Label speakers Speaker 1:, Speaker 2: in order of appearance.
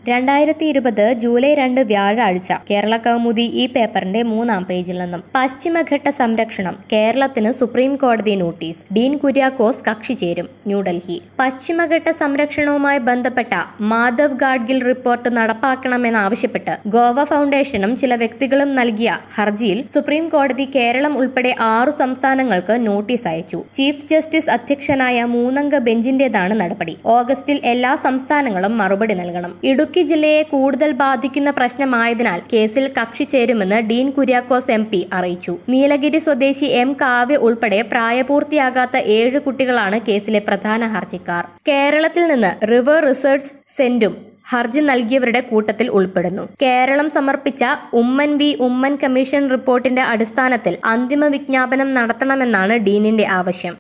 Speaker 1: 2020 July 2 വ്യാഴാഴ്ച കേരള കൗമുദി ഈ പേപ്പറിന്റെ 3-ാം പേജിൽ നിന്നും പശ്ചിമഘട്ട സംരക്ഷണം കേരളത്തിന് സുപ്രീം കോടതി നോട്ടീസ് ഡീൻ കുര്യാക്കോസ് കക്ഷി ചേരും ന്യൂഡൽഹി പശ്ചിമഘട്ട സംരക്ഷണവുമായി ബന്ധപ്പെട്ട മാധവ് ഗാഡ്ഗിൽ റിപ്പോർട്ട് നടപ്പാക്കണമെന്നാവശ്യപ്പെട്ട് ഗോവ ഫൗണ്ടേഷനും ചില വ്യക്തികളും നൽകിയ ഹർജിയിൽ സുപ്രീം കോടതി കേരളം ഉൾപ്പെടെ 6 സംസ്ഥാനങ്ങൾക്ക് നോട്ടീസ് അയച്ചു. ചീഫ് ജസ്റ്റിസ് അധ്യക്ഷനായ 3-അംഗ ബെഞ്ചിന്റേതാണ് നടപടി. ഓഗസ്റ്റിൽ എല്ലാ സംസ്ഥാനങ്ങളും മറുപടി നൽകണം. ഇടുക്കി ജില്ലയെ കൂടുതൽ ബാധിക്കുന്ന പ്രശ്നമായതിനാൽ കേസിൽ കക്ഷി ചേരുമെന്ന് ഡീൻ കുര്യാക്കോസ് MP അറിയിച്ചു. നീലഗിരി സ്വദേശി M കാവ്യ ഉൾപ്പെടെ പ്രായപൂർത്തിയാകാത്ത 7 കുട്ടികളാണ് കേസിലെ പ്രധാന ഹർജിക്കാർ. കേരളത്തിൽ നിന്ന് റിവർ റിസർച്ച് സെന്റും ഹർജി നൽകിയവരുടെ കൂട്ടത്തിൽ ഉൾപ്പെടുന്നു. കേരളം സമർപ്പിച്ച ഉമ്മൻ കമ്മീഷൻ റിപ്പോർട്ടിന്റെ അടിസ്ഥാനത്തിൽ അന്തിമ വിജ്ഞാപനം നടത്തണമെന്നാണ് ഡീനിന്റെ ആവശ്യം.